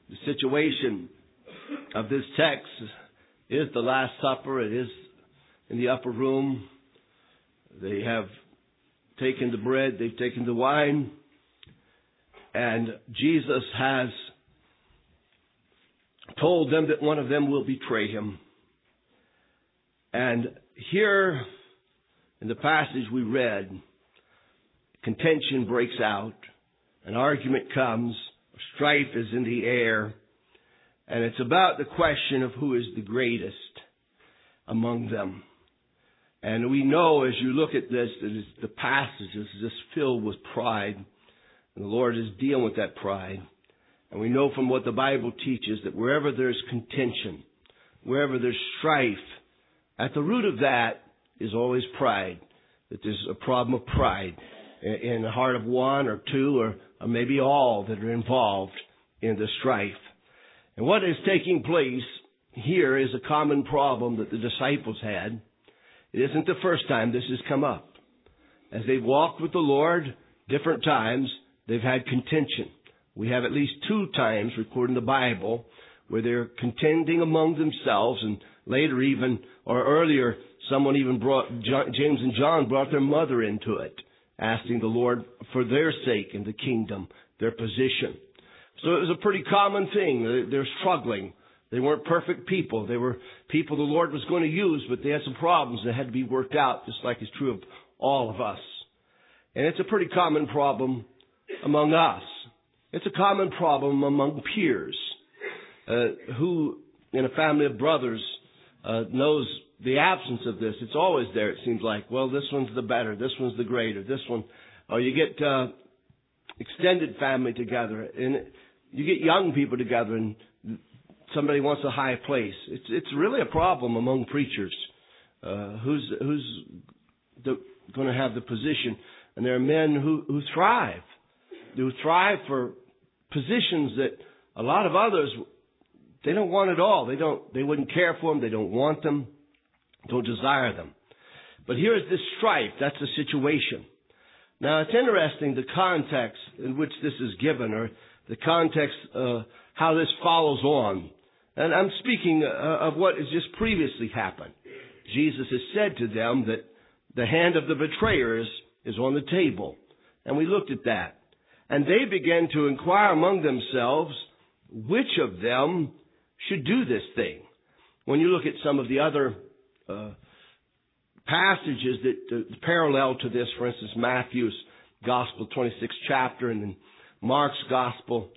The situation of this text is the Last Supper. It is in the upper room. They have taken the bread, they've taken the wine, and Jesus has told them that one of them will betray him. And here in the passage we read, contention breaks out, an argument comes, strife is in the air, and it's about the question of who is the greatest among them. And we know as you look at this, that the passage is just filled with pride, and the Lord is dealing with that pride. And we know from what the Bible teaches that wherever there's contention, wherever there's strife, at the root of that is always pride. That there's a problem of pride in the heart of one or two or maybe all that are involved in the strife. And what is taking place here is a common problem that the disciples had. It isn't the first time this has come up. As they've walked with the Lord different times, they've had contention. We have at least 2 times recorded in the Bible where they're contending among themselves, and later even, or earlier, someone even brought, James and John brought their mother into it, asking the Lord for their sake in the kingdom, their position. So it was a pretty common thing. They're struggling. They weren't perfect people. They were people the Lord was going to use, but they had some problems that had to be worked out, just like it's true of all of us. And it's a pretty common problem among us. It's a common problem among peers. Who in a family of brothers knows the absence of this? It's always there, it seems like. Well, this one's the better. This one's the greater. This one. Or you get extended family together, and you get young people together, and somebody wants a high place. It's really a problem among preachers. Who's going to have the position? And there are men who thrive. Who thrive for positions that a lot of others, they don't want at all. They wouldn't care for them. They don't want them. Don't desire them. But here is this strife. That's the situation. Now, it's interesting the context in which this is given, or the context how this follows on. And I'm speaking of what has just previously happened. Jesus has said to them that the hand of the betrayer is on the table. And we looked at that. And they began to inquire among themselves which of them should do this thing. When you look at some of the other passages that parallel to this, for instance, Matthew's Gospel, 26th chapter, and then Mark's Gospel,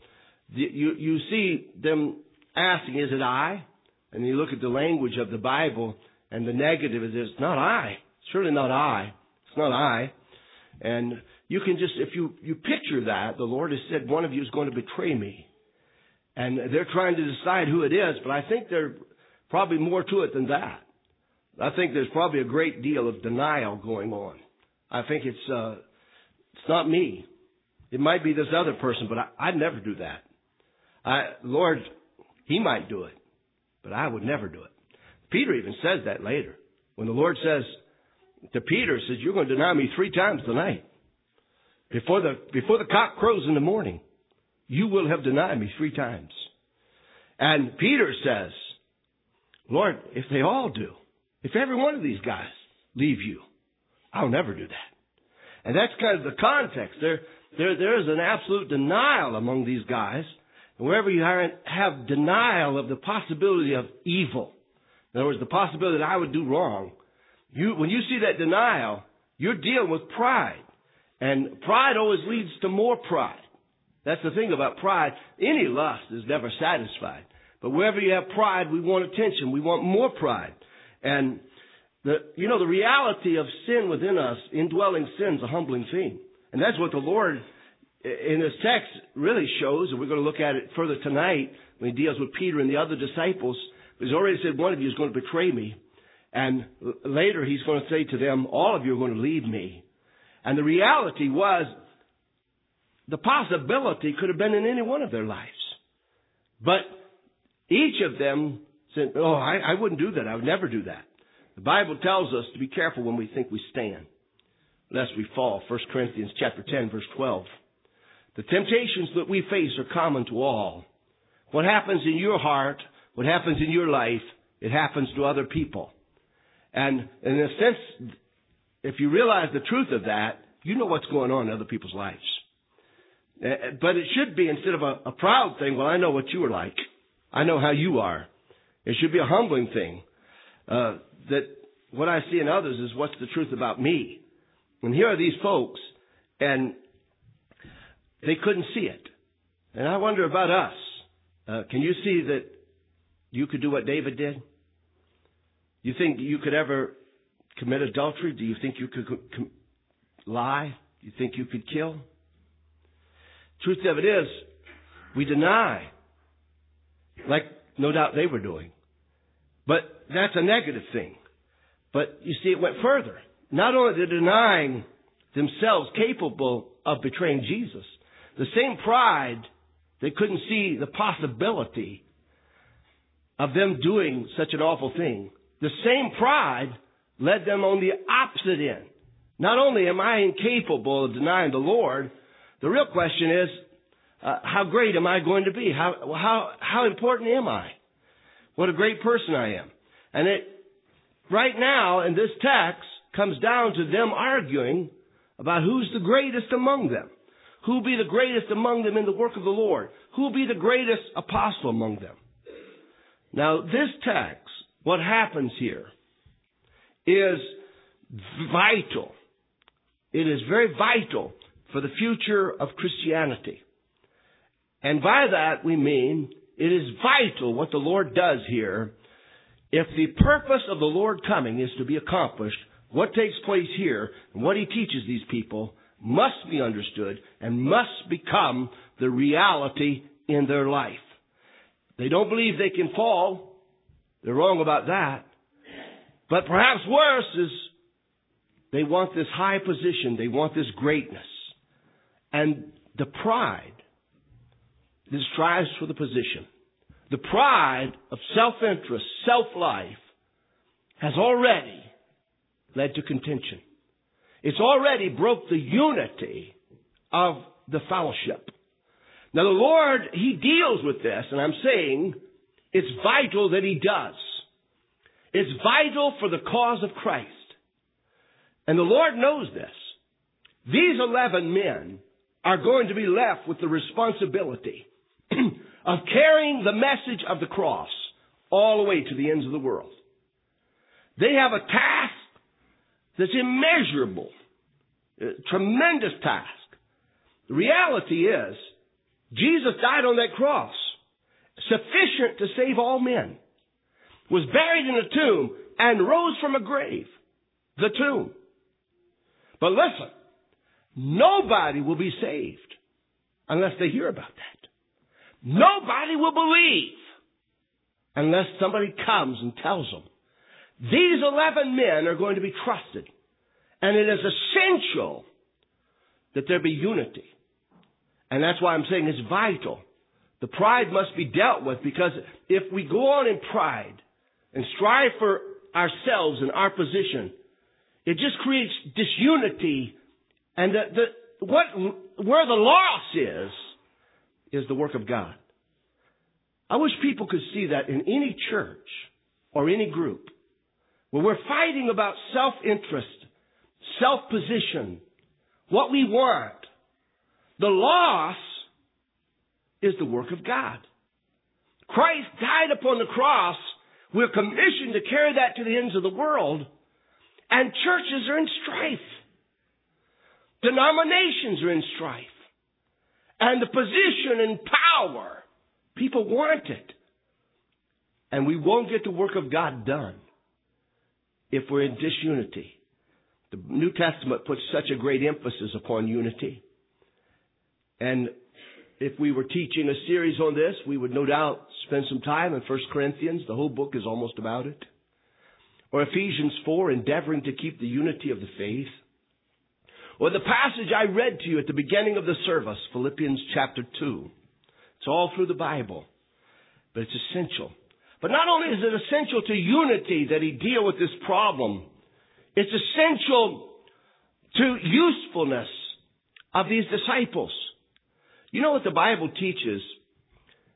you see them asking, is it I? And you look at the language of the Bible, and the negative is, it's not I. It's surely not I. It's not I. And you can just, if you picture that, the Lord has said, one of you is going to betray me. And they're trying to decide who it is, but I think there's probably more to it than that. I think there's probably a great deal of denial going on. I think it's not me. It might be this other person, but I'd never do that. Lord, He might do it, but I would never do it. Peter even says that later. When the Lord says to Peter, says, you're going to deny me 3 times tonight. Before the cock crows in the morning, you will have denied me 3 times. And Peter says, Lord, if they all do, if every one of these guys leave you, I'll never do that. And that's kind of the context. There is an absolute denial among these guys. And wherever you have denial of the possibility of evil, in other words, the possibility that I would do wrong, when you see that denial, you're dealing with pride. And pride always leads to more pride. That's the thing about pride. Any lust is never satisfied. But wherever you have pride, we want attention. We want more pride. And the reality of sin within us, indwelling sin, is a humbling thing. And that's what the Lord in this text really shows. And we're going to look at it further tonight when He deals with Peter and the other disciples. He's already said one of you is going to betray me. And later He's going to say to them, all of you are going to leave me. And the reality was, the possibility could have been in any one of their lives. But each of them said, I wouldn't do that. I would never do that. The Bible tells us to be careful when we think we stand, lest we fall. 1 Corinthians chapter 10, verse 12. The temptations that we face are common to all. What happens in your heart, what happens in your life, it happens to other people. And in a sense, if you realize the truth of that, you know what's going on in other people's lives. But it should be, instead of a proud thing, well, I know what you are like. I know how you are. It should be a humbling thing. That what I see in others is what's the truth about me. And here are these folks, and they couldn't see it. And I wonder about us. Can you see that you could do what David did? You think you could ever commit adultery? Do you think you could lie? Do you think you could kill? Truth of it is, we deny, like no doubt they were doing. But that's a negative thing. But you see, it went further. Not only they're denying themselves capable of betraying Jesus, the same pride, they couldn't see the possibility of them doing such an awful thing. The same pride led them on the opposite end. Not only am I incapable of denying the Lord, the real question is, how great am I going to be? How important am I? What a great person I am. And it, right now, in this text, comes down to them arguing about who's the greatest among them. Who will be the greatest among them in the work of the Lord? Who will be the greatest apostle among them? Now, this text, what happens here, is vital. It is very vital for the future of Christianity. And by that we mean it is vital what the Lord does here. If the purpose of the Lord coming is to be accomplished, what takes place here and what He teaches these people must be understood and must become the reality in their life. They don't believe they can fall. They're wrong about that. But perhaps worse is they want this high position. They want this greatness. And the pride that strives for the position, the pride of self-interest, self-life, has already led to contention. It's already broke the unity of the fellowship. Now the Lord, He deals with this, and I'm saying it's vital that He does. It's vital for the cause of Christ. And the Lord knows this. These 11 men are going to be left with the responsibility of carrying the message of the cross all the way to the ends of the world. They have a task that's immeasurable, a tremendous task. The reality is, Jesus died on that cross, sufficient to save all men, was buried in a tomb, and rose from a grave, the tomb. But listen, nobody will be saved unless they hear about that. Nobody will believe unless somebody comes and tells them. These 11 men are going to be trusted. And it is essential that there be unity. And that's why I'm saying it's vital. The pride must be dealt with, because if we go on in pride and strive for ourselves and our position, it just creates disunity. And where the loss is the work of God. I wish people could see that in any church or any group where we're fighting about self-interest, self-position, what we want. The loss is the work of God. Christ died upon the cross. We're commissioned to carry that to the ends of the world. And churches are in strife. Denominations are in strife. And the position and power, people want it. And we won't get the work of God done if we're in disunity. The New Testament puts such a great emphasis upon unity. And if we were teaching a series on this, we would no doubt spend some time in 1 Corinthians. The whole book is almost about it. Or Ephesians 4, endeavoring to keep the unity of the faith. Or the passage I read to you at the beginning of the service, Philippians chapter 2. It's all through the Bible. But it's essential. But not only is it essential to unity that He deal with this problem, it's essential to usefulness of these disciples. You know what the Bible teaches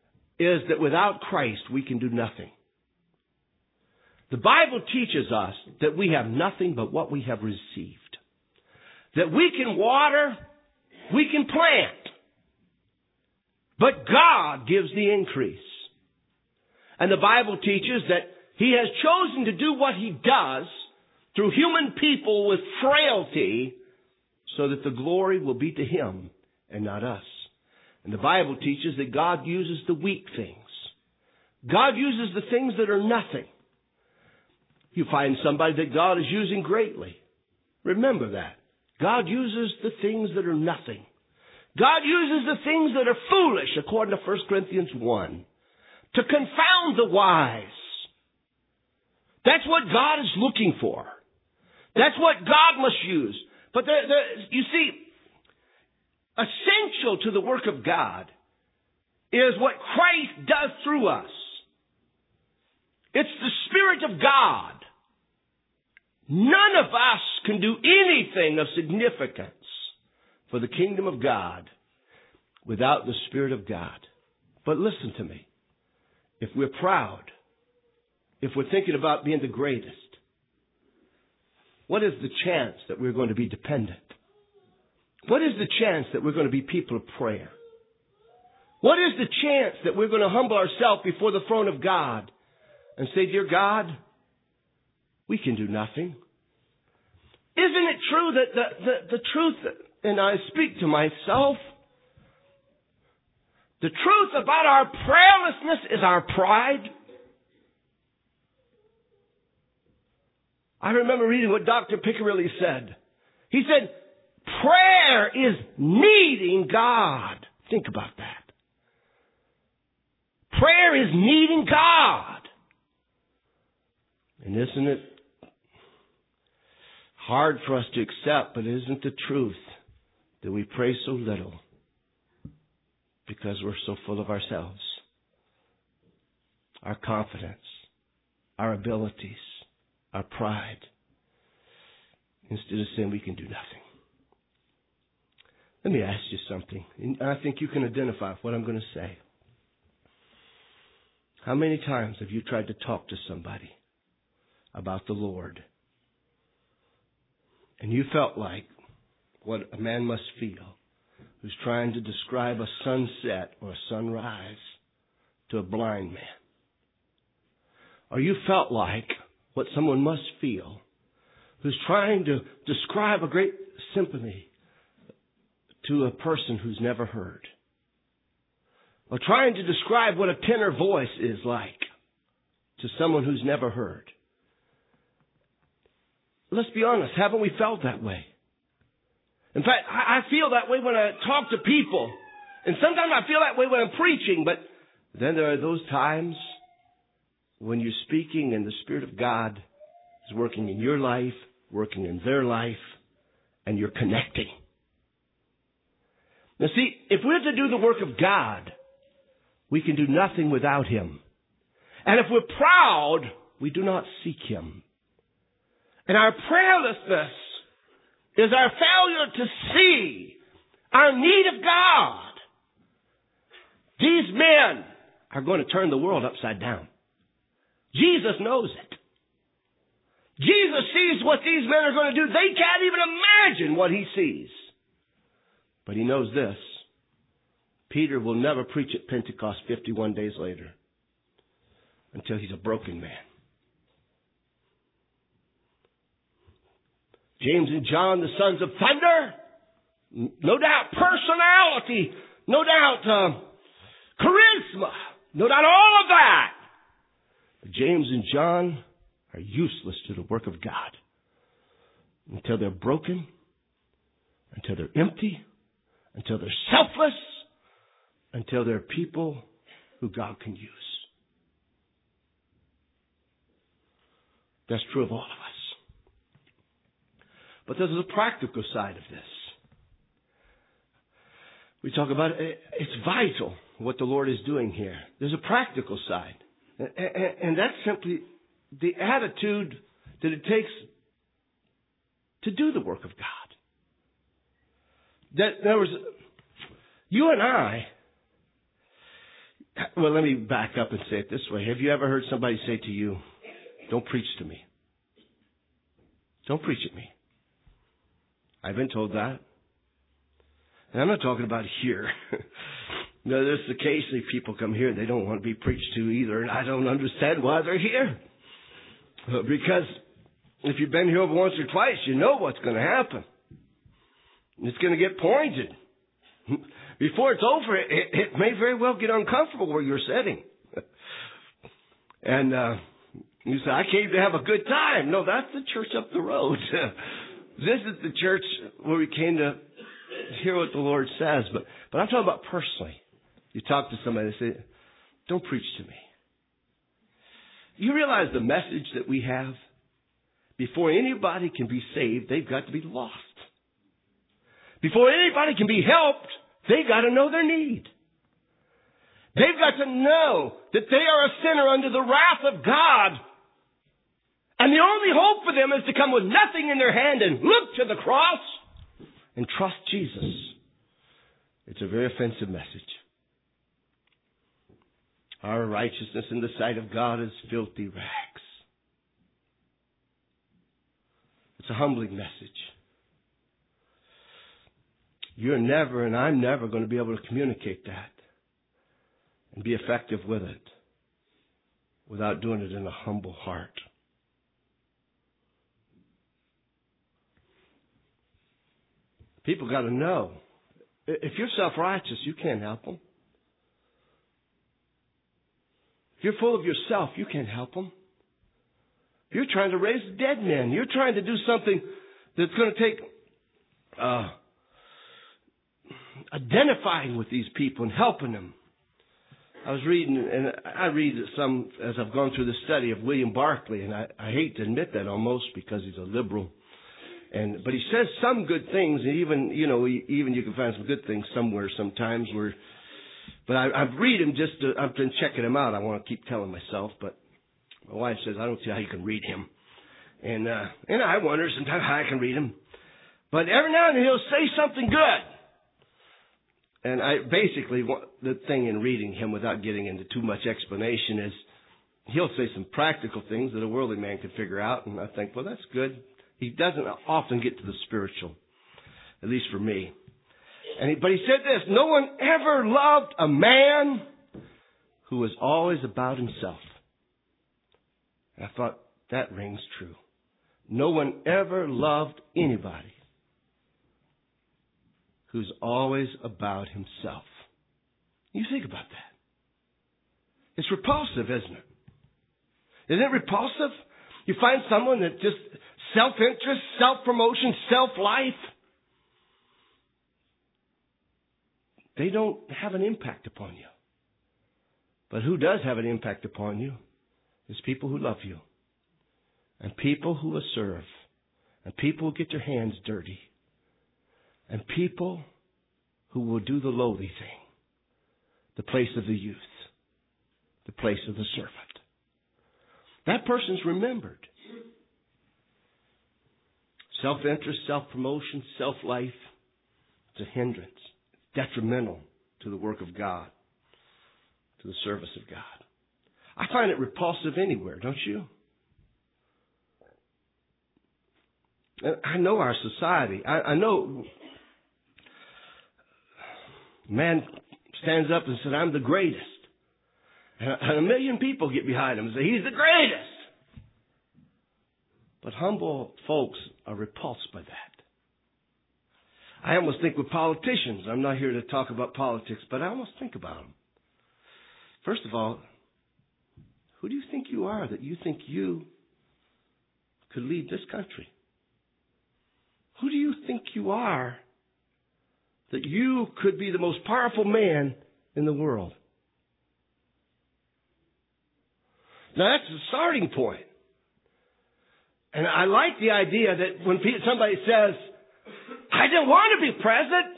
is that without Christ we can do nothing. The Bible teaches us that we have nothing but what we have received. That we can water, we can plant, but God gives the increase. And the Bible teaches that He has chosen to do what He does through human people with frailty so that the glory will be to Him and not us. And the Bible teaches that God uses the weak things. God uses the things that are nothing. You find somebody that God is using greatly. Remember that. God uses the things that are nothing. God uses the things that are foolish, according to 1 Corinthians 1, to confound the wise. That's what God is looking for. That's what God must use. But you see, essential to the work of God is what Christ does through us. It's the Spirit of God. None of us can do anything of significance for the kingdom of God without the Spirit of God. But listen to me. If we're proud, if we're thinking about being the greatest, what is the chance that we're going to be dependent? What is the chance that we're going to be people of prayer? What is the chance that we're going to humble ourselves before the throne of God and say, "Dear God, we can do nothing"? Isn't it true that the truth, and I speak to myself, the truth about our prayerlessness is our pride? I remember reading what Dr. Piccirilli said. He said, prayer is needing God. Think about that. Prayer is needing God. And isn't it hard for us to accept, but isn't the truth that we pray so little because we're so full of ourselves, our confidence, our abilities, our pride, instead of saying we can do nothing? Let me ask you something, and I think you can identify with what I'm going to say. How many times have you tried to talk to somebody about the Lord, and you felt like what a man must feel who's trying to describe a sunset or a sunrise to a blind man? Or you felt like what someone must feel who's trying to describe a great symphony to a person who's never heard? Or trying to describe what a tenor voice is like to someone who's never heard? Let's be honest, haven't we felt that way? In fact, I feel that way when I talk to people. And sometimes I feel that way when I'm preaching. But then there are those times when you're speaking and the Spirit of God is working in your life, working in their life, and you're connecting. Now see, if we're to do the work of God, we can do nothing without Him. And if we're proud, we do not seek Him. And our prayerlessness is our failure to see our need of God. These men are going to turn the world upside down. Jesus knows it. Jesus sees what these men are going to do. They can't even imagine what He sees. But He knows this. Peter will never preach at Pentecost 51 days later until he's a broken man. James and John, the sons of thunder, no doubt personality, no doubt charisma, no doubt all of that. But James and John are useless to the work of God until they're broken, until they're empty, until they're selfless, until they're people who God can use. That's true of all of us. But there's a practical side of this. We talk about it's vital what the Lord is doing here. There's a practical side. And that's simply the attitude that it takes to do the work of God. That there was, you and I, Well, let me back up and say it this way. Have you ever heard somebody say to you, don't preach to me? Don't preach at me. I've been told that. And I'm not talking about here. No, there's occasionally people come here, they don't want to be preached to either, and I don't understand why they're here. Because if you've been here over once or twice, you know what's going to happen. It's going to get pointed. Before it's over, it may very well get uncomfortable where you're sitting. And you say, I came to have a good time. No, that's the church up the road. This is the church where we came to hear what the Lord says. But I'm talking about personally. You talk to somebody and say, don't preach to me. You realize the message that we have? Before anybody can be saved, they've got to be lost. Before anybody can be helped, they've got to know their need. They've got to know that they are a sinner under the wrath of God. And the only hope for them is to come with nothing in their hand and look to the cross and trust Jesus. It's a very offensive message. Our righteousness in the sight of God is filthy rags. It's a humbling message. You're never and I'm never going to be able to communicate that and be effective with it without doing it in a humble heart. People got to know. If you're self-righteous, you can't help them. If you're full of yourself, you can't help them. You're trying to raise dead men. You're trying to do something that's going to take identifying with these people and helping them. I was reading, and I read some as I've gone through the study of William Barclay, and I hate to admit that almost because he's a liberal. But he says some good things, and even you can find some good things somewhere sometimes. But I read him I've been checking him out. I want to keep telling myself, but my wife says I don't see how you can read him, and I wonder sometimes how I can read him. But every now and then he'll say something good. And the thing in reading him without getting into too much explanation is he'll say some practical things that a worldly man could figure out. And I think, well, that's good. He doesn't often get to the spiritual, at least for me. But he said this, no one ever loved a man who was always about himself. And I thought, that rings true. No one ever loved anybody who's always about himself. You think about that. It's repulsive, isn't it? Isn't it repulsive? You find someone that just self-interest, self-promotion, self-life. They don't have an impact upon you. But who does have an impact upon you is people who love you. And people who will serve. And people who get their hands dirty. And people who will do the lowly thing. The place of the youth. The place of the servant. That person's remembered. Self-interest, self-promotion, self-life. It's a hindrance. It's detrimental to the work of God. To the service of God. I find it repulsive anywhere, don't you? I know our society. I know man stands up and says, I'm the greatest. And a million people get behind him and say, he's the greatest. But humble folks are repulsed by that. I almost think with politicians, I'm not here to talk about politics, but I almost think about them. First of all, who do you think you are that you think you could lead this country? Who do you think you are that you could be the most powerful man in the world? Now that's the starting point. And I like the idea that when somebody says, I didn't want to be president,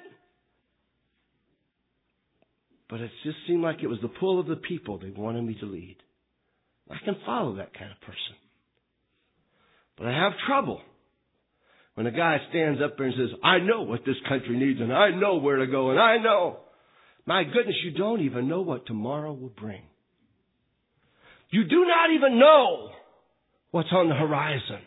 but it just seemed like it was the pull of the people they wanted me to lead. I can follow that kind of person. But I have trouble when a guy stands up there and says, I know what this country needs and I know where to go and I know. My goodness, you don't even know what tomorrow will bring. You do not even know what's on the horizon.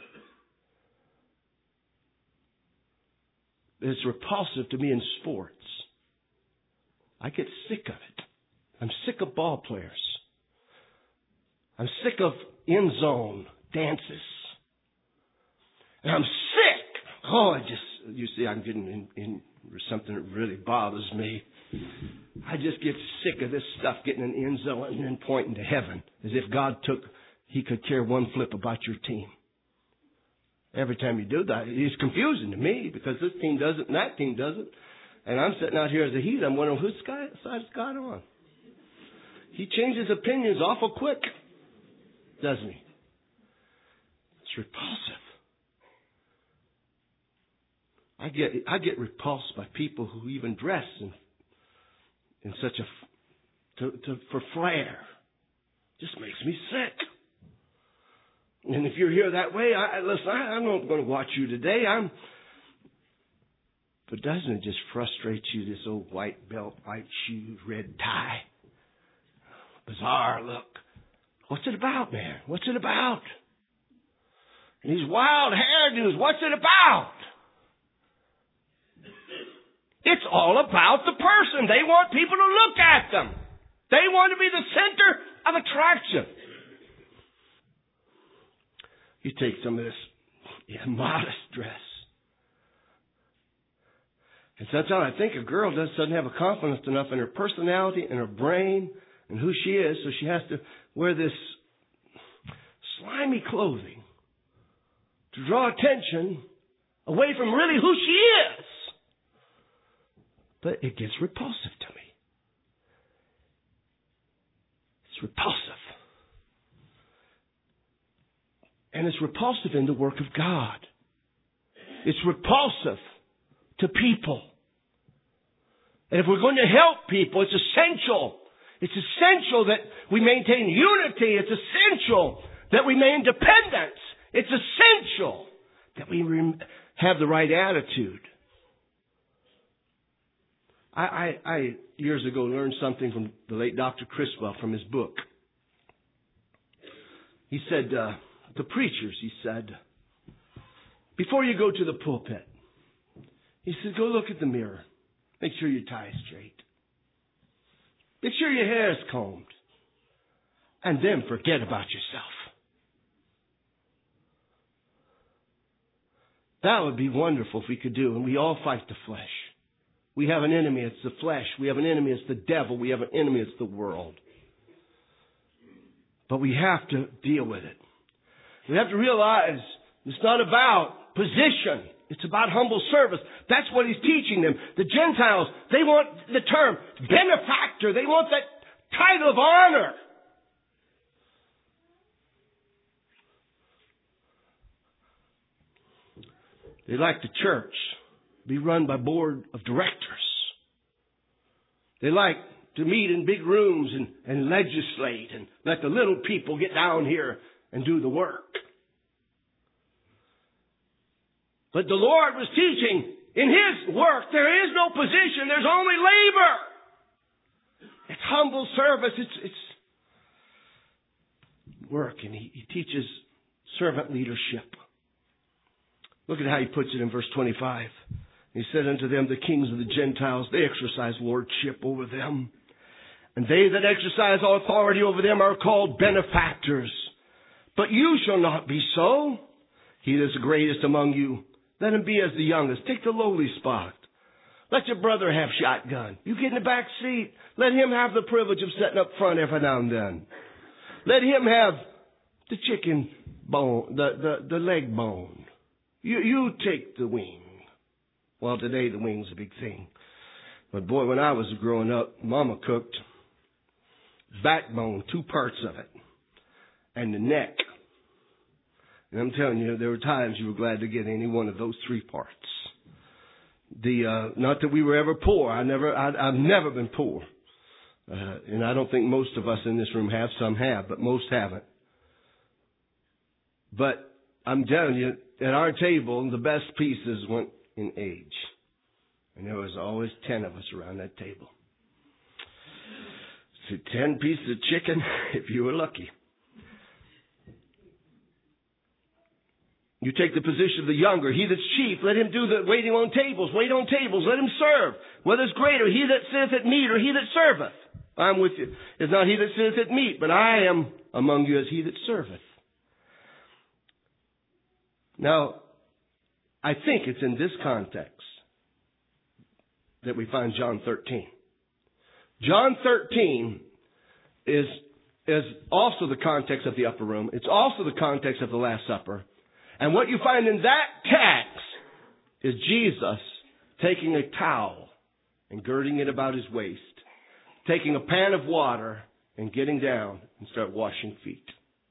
It's repulsive to me in sports. I get sick of it. I'm sick of ball players. I'm sick of end zone dances. And I'm sick. Oh, you see, I'm getting in something that really bothers me. I just get sick of this stuff getting an end zone and then pointing to heaven as if He could care one flip about your team. Every time you do that, it's confusing to me because this team doesn't and that team doesn't. And I'm sitting out here as a heathen. I'm wondering whose side is God on? He changes opinions awful quick, doesn't he? It's repulsive. I get repulsed by people who even dress in such for flair. Just makes me sick. And if you're here that way, listen, I'm not going to watch you today. But doesn't it just frustrate you, this old white belt, white shoes, red tie? Bizarre look. What's it about, man? What's it about? And these wild hairdos, what's it about? It's all about the person. They want people to look at them. They want to be the center of attraction. You take some of this modest dress. And sometimes I think a girl doesn't have a confidence enough in her personality and her brain and who she is, so she has to wear this slimy clothing to draw attention away from really who she is. But it gets repulsive to me. It's repulsive. And it's repulsive in the work of God. It's repulsive to people. And if we're going to help people, it's essential. It's essential that we maintain unity. It's essential that we maintain independence. It's essential that we have the right attitude. I years ago learned something from the late Dr. Criswell from his book. He said, the preachers, he said, before you go to the pulpit, he said, go look at the mirror. Make sure your tie is straight. Make sure your hair is combed. And then forget about yourself. That would be wonderful if we could do. And we all fight the flesh. We have an enemy, it's the flesh. We have an enemy, it's the devil. We have an enemy, it's the world. But we have to deal with it. We have to realize it's not about position. It's about humble service. That's what he's teaching them. The Gentiles, they want the term benefactor. They want that title of honor. They like the church be run by board of directors. They like to meet in big rooms and legislate and let the little people get down here and do the work. But the Lord was teaching in His work, there is no position, there's only labor. It's humble service, it's work, and He teaches servant leadership. Look at how He puts it in verse 25. He said unto them, the kings of the Gentiles, they exercise lordship over them. And they that exercise authority over them are called benefactors. But you shall not be so. He that is the greatest among you, let him be as the youngest. Take the lowly spot. Let your brother have shotgun. You get in the back seat. Let him have the privilege of sitting up front every now and then. Let him have the chicken bone, the leg bone. You take the wing. Well, today the wing's a big thing. But boy, when I was growing up, Mama cooked backbone, 2 parts of it, and the neck. And I'm telling you, there were times you were glad to get any one of those 3 parts. Not that we were ever poor. I've never been poor. And I don't think most of us in this room have. Some have, but most haven't. But I'm telling you, at our table, the best pieces went in age. And there was always 10 of us around that table. 10 pieces of chicken if you were lucky. You take the position of the younger. He that's chief, let him do the waiting on tables. Wait on tables. Let him serve. Whether it's greater, he that sitteth at meat or he that serveth. I'm with you. It's not he that sitteth at meat, but I am among you as he that serveth. Now, I think it's in this context that we find John 13. John 13 is also the context of the upper room. It's also the context of the Last Supper. And what you find in that text is Jesus taking a towel and girding it about his waist, taking a pan of water and getting down and start washing feet.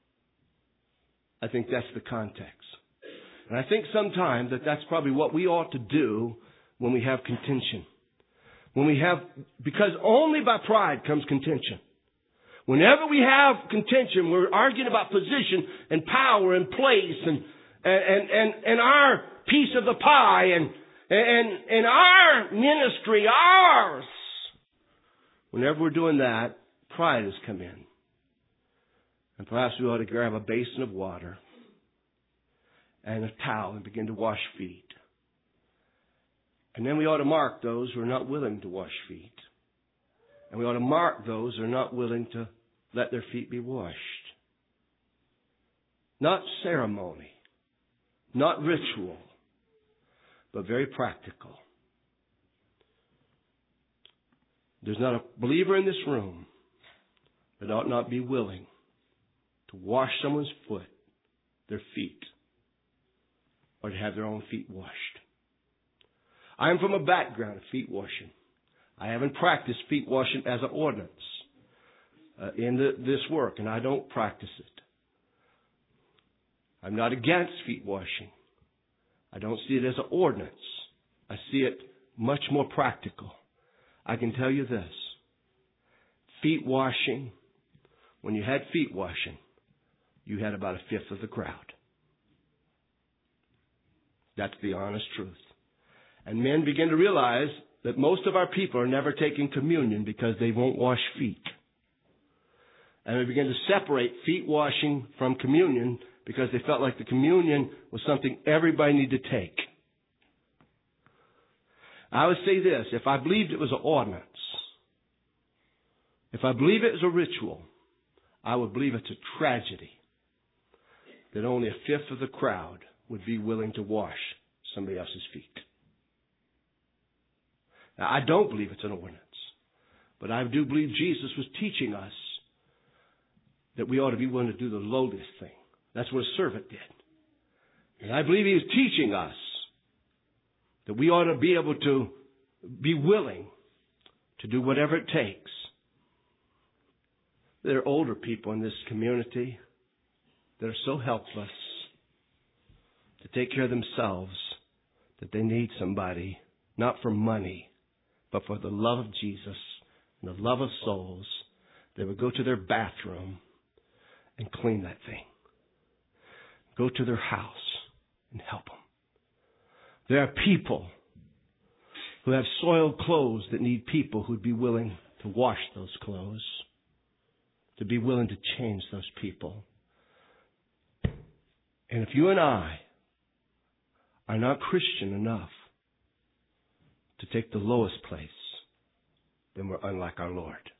I think that's the context. And I think sometimes that's probably what we ought to do when we have contention. Because only by pride comes contention. Whenever we have contention, we're arguing about position and power and place and our piece of the pie and our ministry, ours. Whenever we're doing that, pride has come in. And perhaps we ought to grab a basin of water and a towel and begin to wash feet. And then we ought to mark those who are not willing to wash feet. And we ought to mark those who are not willing to let their feet be washed. Not ceremony. Not ritual, but very practical. There's not a believer in this room that ought not be willing to wash someone's foot, their feet, or to have their own feet washed. I'm from a background of feet washing. I haven't practiced feet washing as an ordinance in this work, and I don't practice it. I'm not against feet washing. I don't see it as an ordinance. I see it much more practical. I can tell you this. Feet washing, when you had feet washing, you had about a fifth of the crowd. That's the honest truth. And men begin to realize that most of our people are never taking communion because they won't wash feet. And we begin to separate feet washing from communion because they felt like the communion was something everybody needed to take. I would say this, if I believed it was an ordinance, if I believe it was a ritual, I would believe it's a tragedy that only a fifth of the crowd would be willing to wash somebody else's feet. Now, I don't believe it's an ordinance, but I do believe Jesus was teaching us that we ought to be willing to do the lowliest thing. That's what a servant did. And I believe he was teaching us that we ought to be able to be willing to do whatever it takes. There are older people in this community that are so helpless to take care of themselves that they need somebody, not for money, but for the love of Jesus and the love of souls. They would go to their bathroom and clean that thing. Go to their house and help them. There are people who have soiled clothes that need people who'd be willing to wash those clothes, to be willing to change those people. And if you and I are not Christian enough to take the lowest place, then we're unlike our Lord.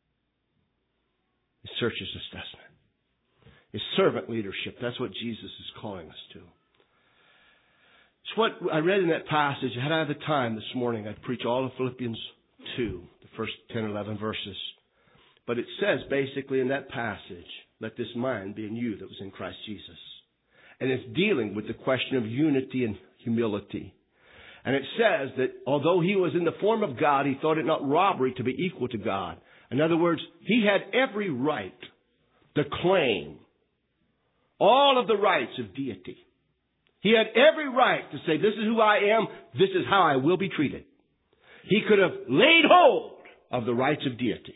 His searches assessment. His servant leadership. That's what Jesus is calling us to. It's what I read in that passage. Had I had the time this morning, I'd preach all of Philippians 2, the first 10, 11 verses. But it says basically in that passage, let this mind be in you that was in Christ Jesus. And it's dealing with the question of unity and humility. And it says that although he was in the form of God, he thought it not robbery to be equal to God. In other words, he had every right to claim all of the rights of deity. He had every right to say, this is who I am, this is how I will be treated. He could have laid hold of the rights of deity.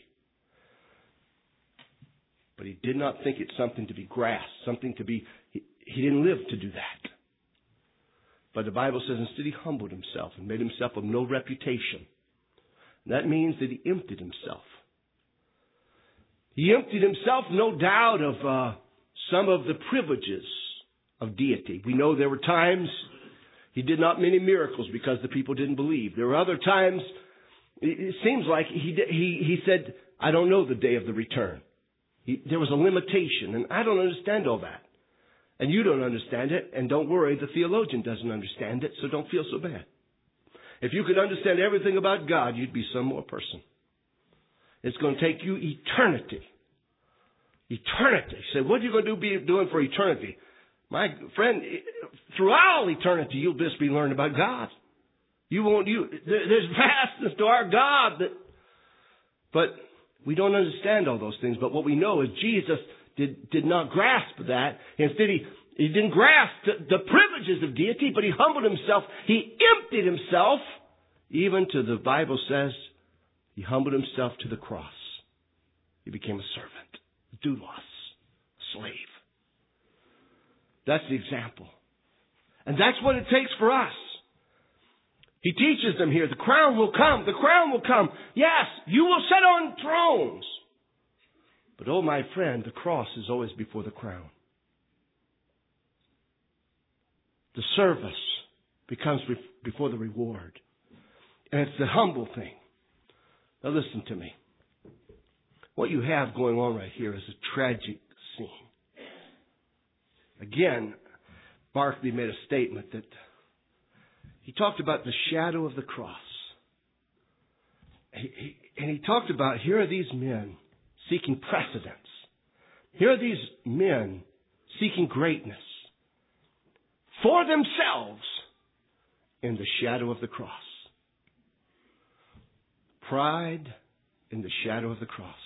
But he did not think it something to be grasped, something to be, he didn't live to do that. But the Bible says instead he humbled himself and made himself of no reputation. And that means that he emptied himself. He emptied himself, no doubt, of some of the privileges of deity. We know there were times he did not many miracles because the people didn't believe. There were other times it seems like he said, I don't know the day of the return. There was a limitation, and I don't understand all that. And you don't understand it, and don't worry, the theologian doesn't understand it, so don't feel so bad. If you could understand everything about God, you'd be some more person. It's going to take you eternity. Eternity. Say, what are you going to be doing for eternity? My friend, throughout eternity, you'll just be learning about God. There's vastness to our God. But we don't understand all those things. But what we know is Jesus did not grasp that. Instead, he didn't grasp the privileges of deity, but he humbled himself. He emptied himself, even to, the Bible says, he humbled himself to the cross. He became a servant, a doulos, a slave. That's the example. And that's what it takes for us. He teaches them here, the crown will come, the crown will come. Yes, you will sit on thrones. But oh, my friend, the cross is always before the crown. The service becomes before the reward. And it's the humble thing. Now listen to me. What you have going on right here is a tragic scene. Again, Barclay made a statement that he talked about the shadow of the cross. And he talked about, here are these men seeking precedence. Here are these men seeking greatness for themselves in the shadow of the cross. Pride in the shadow of the cross.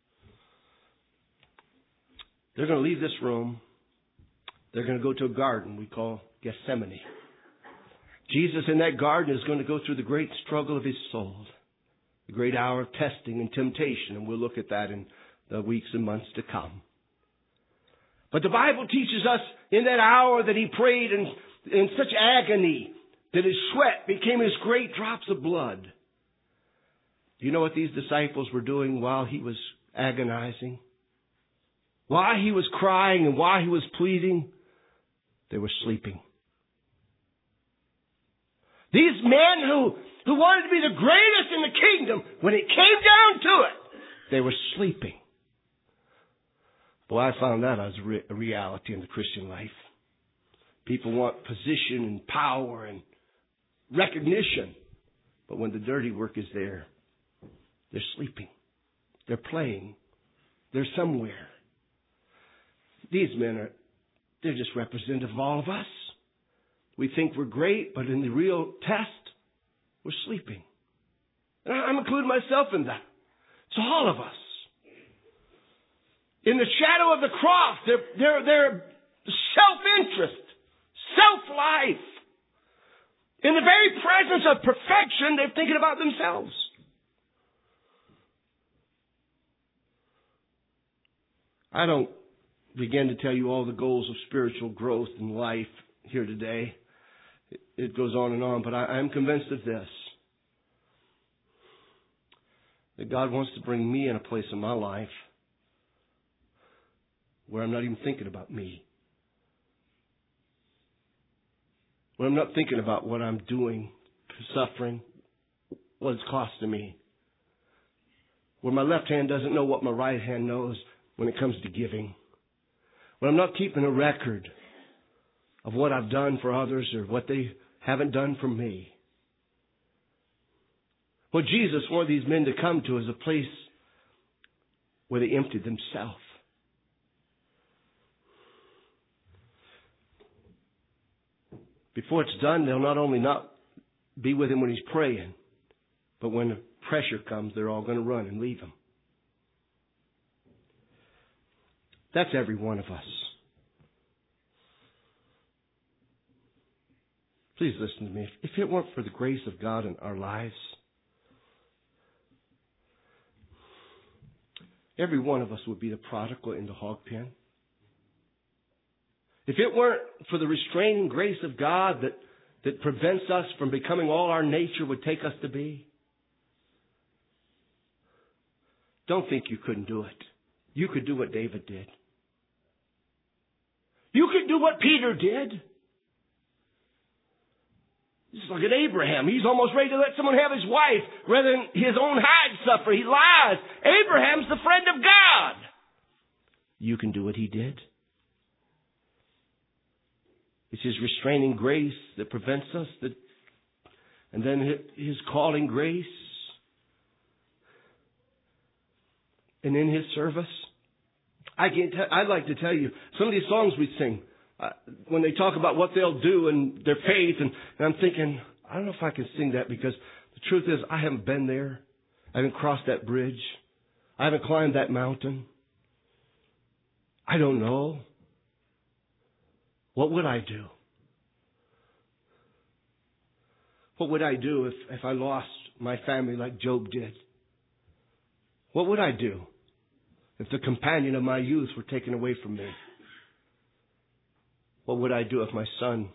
They're going to leave this room. They're going to go to a garden we call Gethsemane. Jesus in that garden is going to go through the great struggle of his soul, the great hour of testing and temptation, and we'll look at that in the weeks and months to come. But the Bible teaches us in that hour that he prayed in such agony that his sweat became as great drops of blood. Do you know what these disciples were doing while he was agonizing? While he was crying and while he was pleading, they were sleeping. These men who wanted to be the greatest in the kingdom, when it came down to it, they were sleeping. Boy, I found that as a reality in the Christian life. People want position and power and recognition. But when the dirty work is there, they're sleeping. They're playing. They're somewhere. These men they're just representative of all of us. We think we're great, but in the real test, we're sleeping. And I'm including myself in that. It's all of us. In the shadow of the cross, they're self-interest, self-life. In the very presence of perfection, they're thinking about themselves. I don't begin to tell you all the goals of spiritual growth in life here today. It goes on and on, but I'm convinced of this. That God wants to bring me in a place in my life where I'm not even thinking about me. Where I'm not thinking about what I'm doing, suffering, what it's costing me. Where my left hand doesn't know what my right hand knows when it comes to giving. When I'm not keeping a record of what I've done for others or what they haven't done for me. What Jesus wanted these men to come to is a place where they emptied themselves. Before it's done, they'll not only not be with him when he's praying, but when the pressure comes, they're all going to run and leave him. That's every one of us. Please listen to me. If it weren't for the grace of God in our lives, every one of us would be the prodigal in the hog pen. If it weren't for the restraining grace of God that prevents us from becoming all our nature would take us to be, don't think you couldn't do it. You could do what David did. You could do what Peter did. Just look at Abraham. He's almost ready to let someone have his wife rather than his own hide suffer. He lies. Abraham's the friend of God. You can do what he did. It's his restraining grace that prevents us, and then his calling grace. And in his service, I'd like to tell you, some of these songs we sing, when they talk about what they'll do and their faith, and I'm thinking, I don't know if I can sing that, because the truth is I haven't been there. I haven't crossed that bridge. I haven't climbed that mountain. I don't know. What would I do? What would I do if I lost my family like Job did? What would I do if the companion of my youth were taken away from me? What would I do if my son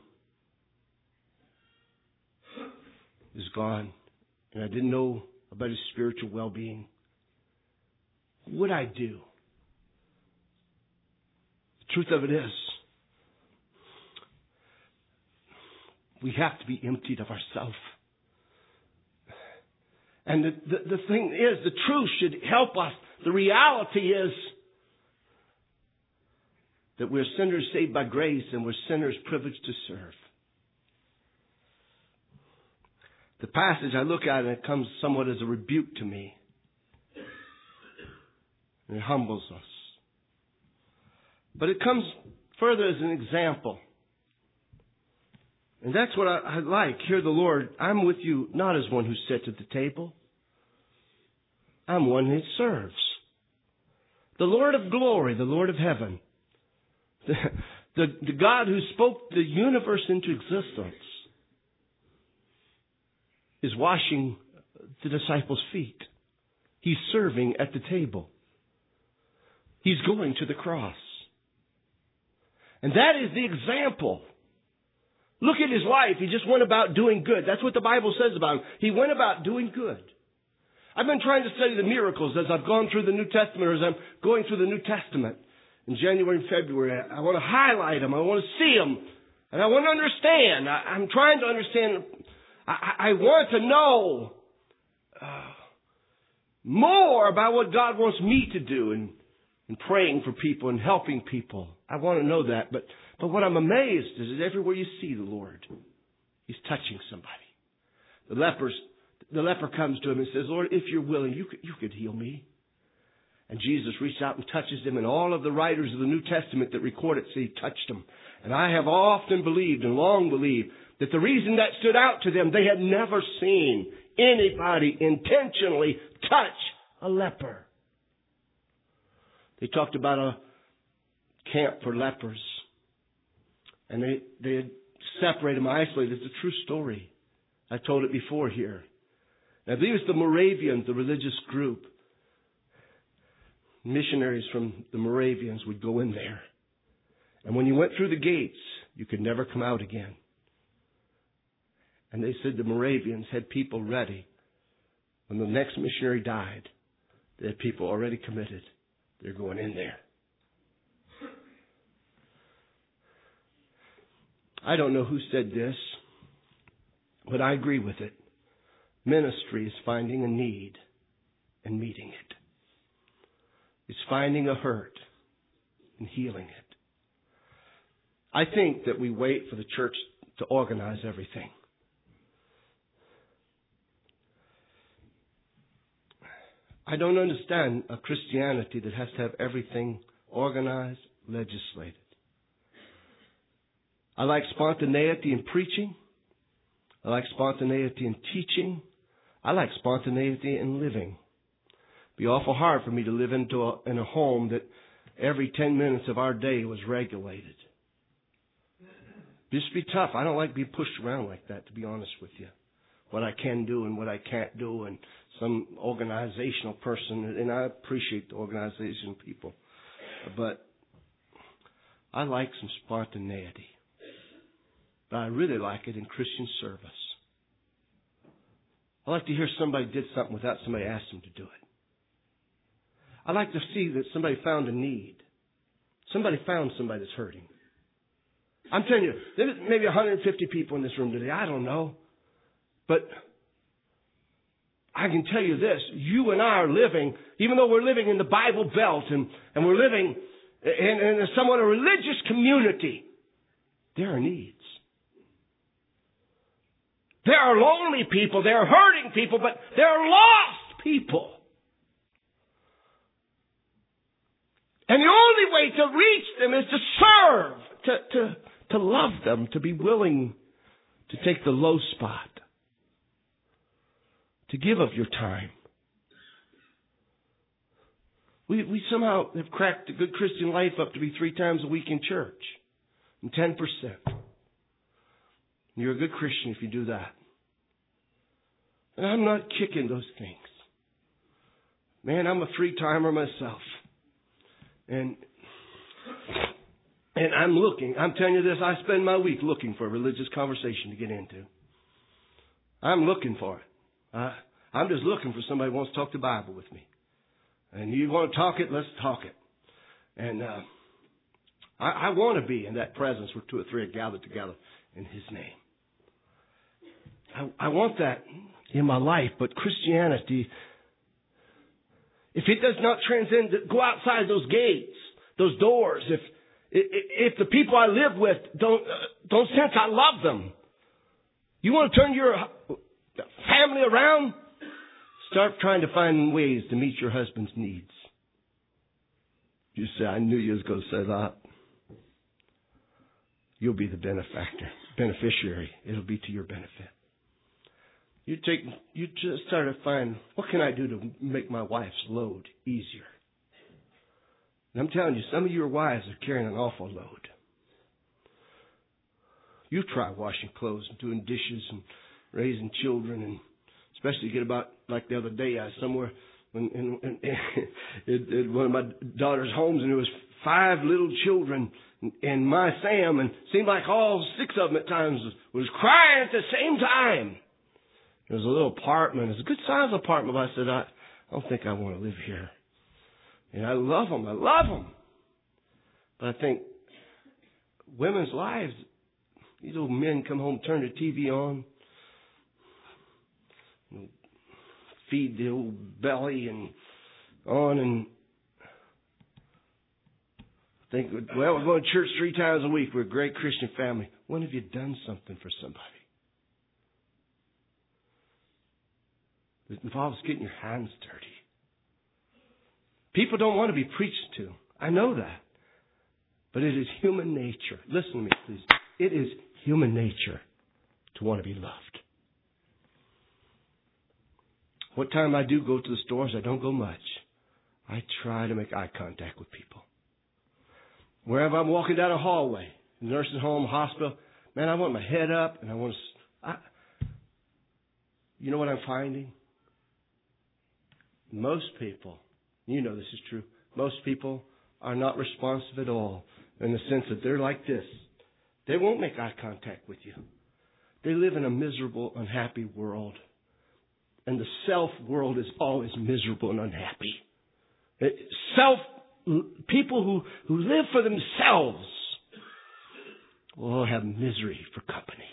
is gone and I didn't know about his spiritual well-being? What would I do? The truth of it is, we have to be emptied of ourselves. And the thing is, the truth should help us. The reality is that we're sinners saved by grace, and we're sinners privileged to serve. The passage I look at, and it comes somewhat as a rebuke to me. And it humbles us. But it comes further as an example. And that's what I like. Hear the Lord, I'm with you not as one who sits at the table. I'm one who serves. The Lord of glory, the Lord of heaven. The God who spoke the universe into existence is washing the disciples' feet. He's serving at the table. He's going to the cross. And that is the example. Look at his life. He just went about doing good. That's what the Bible says about him. He went about doing good. I've been trying to study the miracles as I've gone through the New Testament, or as I'm going through the New Testament in January and February. I want to highlight them. I want to see them. And I want to understand. I'm trying to understand. I want to know more about what God wants me to do in praying for people and helping people. I want to know that. But what I'm amazed is that everywhere you see the Lord, He's touching somebody. The leper comes to him and says, Lord, if you're willing, you could heal me. And Jesus reached out and touches him. And all of the writers of the New Testament that record it say He touched him. And I have often believed and long believed that the reason that stood out to them, they had never seen anybody intentionally touch a leper. They talked about a camp for lepers. And they had separated them, isolated. It's a true story. I told it before here. Now, these the Moravians, the religious group. Missionaries from the Moravians would go in there. And when you went through the gates, you could never come out again. And they said the Moravians had people ready. When the next missionary died, they had people already committed. They're going in there. I don't know who said this, but I agree with it. Ministry is finding a need and meeting it. It's finding a hurt and healing it. I think that we wait for the church to organize everything. I don't understand a Christianity that has to have everything organized, legislated. I like spontaneity in preaching. I like spontaneity in teaching. I like spontaneity in living. It'd be awful hard for me to live in a home that every 10 minutes of our day was regulated. It'd just be tough. I don't like being pushed around like that, to be honest with you. What I can do and what I can't do, and some organizational person, and I appreciate the organization people. But I like some spontaneity. But I really like it in Christian service. I like to hear somebody did something without somebody asked them to do it. I like to see that somebody found a need. Somebody found somebody that's hurting. I'm telling you, there's maybe 150 people in this room today. I don't know. But I can tell you this. You and I are living, even though we're living in the Bible Belt and we're living in somewhat a religious community, there are needs. There are lonely people. There are hurting people. But there are lost people. And the only way to reach them is to serve, to love them, to be willing to take the low spot, to give of your time. We somehow have cracked the good Christian life up to be 3 times a week in church. And 10%. You're a good Christian if you do that. And I'm not kicking those things. Man, I'm a 3-timer myself. And I'm telling you this, I spend my week looking for a religious conversation to get into. I'm looking for it. I'm just looking for somebody who wants to talk the Bible with me. And you want to talk it, let's talk it. And I want to be in that presence where 2 or 3 are gathered together in His name. I want that in my life, but Christianity, if it does not transcend, go outside those gates, those doors, if the people I live with don't sense I love them, you want to turn your family around? Start trying to find ways to meet your husband's needs. You say, I knew you was going to say that. You'll be the beneficiary. It'll be to your benefit. You just start to find, what can I do to make my wife's load easier? And I'm telling you, some of your wives are carrying an awful load. You try washing clothes and doing dishes and raising children, and especially get about, like the other day, I was somewhere in one of my daughter's homes, and there was 5 little children and my Sam, and it seemed like all 6 of them at times was crying at the same time. It was a little apartment. It was a good sized apartment, but I said, I don't think I want to live here. And I love them. I love them. But I think women's lives, these old men come home, turn the TV on, feed the old belly and on, and think, well, we're going to church 3 times a week. We're a great Christian family. When have you done something for somebody? It involves getting your hands dirty. People don't want to be preached to. I know that. But it is human nature. Listen to me, please. It is human nature to want to be loved. What time I do go to the stores, I don't go much. I try to make eye contact with people. Wherever I'm walking down a hallway, nursing home, hospital, man, I want my head up and I want to... You know what I'm finding? Most people, you know this is true, most people are not responsive at all in the sense that they're like this. They won't make eye contact with you. They live in a miserable, unhappy world. And the self world is always miserable and unhappy. People who live for themselves will have misery for company.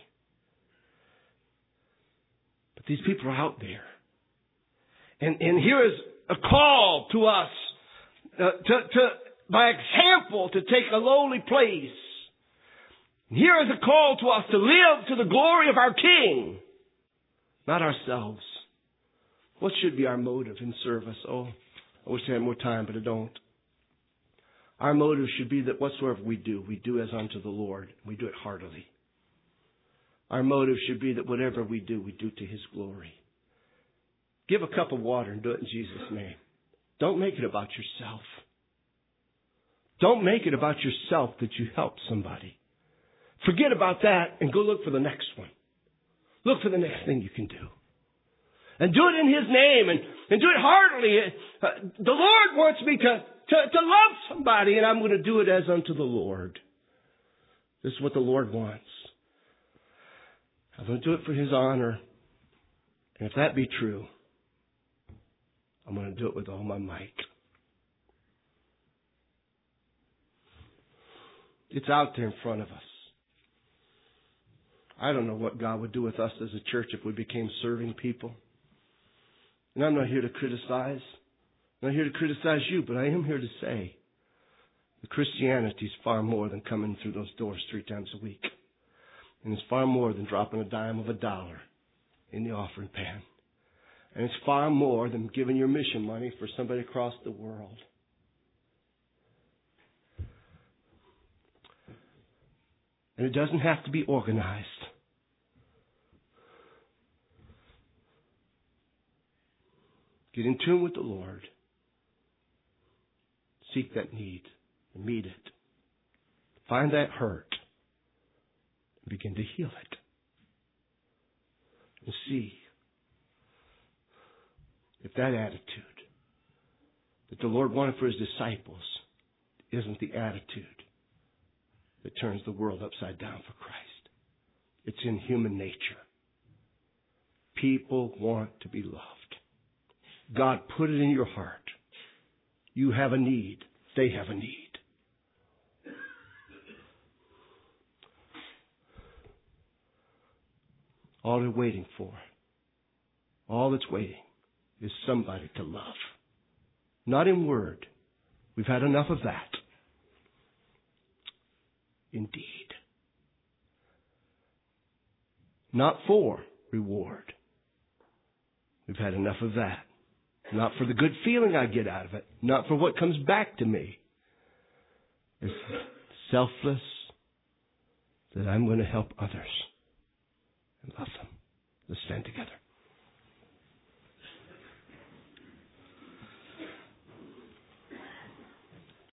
But these people are out there. And here is a call to us to by example, to take a lowly place. Here is a call to us to live to the glory of our King, not ourselves. What should be our motive in service? Oh, I wish I had more time, but I don't. Our motive should be that whatsoever we do as unto the Lord. We do it heartily. Our motive should be that whatever we do to His glory. Give a cup of water and do it in Jesus' name. Don't make it about yourself. Don't make it about yourself that you helped somebody. Forget about that and go look for the next one. Look for the next thing you can do. And do it in His name and do it heartily. The Lord wants me to love somebody, and I'm going to do it as unto the Lord. This is what the Lord wants. I'm going to do it for His honor. And if that be true, I'm going to do it with all my might. It's out there in front of us. I don't know what God would do with us as a church if we became serving people. And I'm not here to criticize. I'm not here to criticize you, but I am here to say that Christianity is far more than coming through those doors 3 times a week. And it's far more than dropping a dime of a dollar in the offering pan. And it's far more than giving your mission money for somebody across the world. And it doesn't have to be organized. Get in tune with the Lord. Seek that need and meet it. Find that hurt and begin to heal it. And see if that attitude that the Lord wanted for His disciples isn't the attitude that turns the world upside down for Christ. It's in human nature. People want to be loved. God put it in your heart. You have a need. They have a need. All they're waiting for, all that's waiting, is somebody to love. Not in word. We've had enough of that. Indeed. Not for reward. We've had enough of that. Not for the good feeling I get out of it. Not for what comes back to me. It's selfless that I'm going to help others and love them. Let's stand together.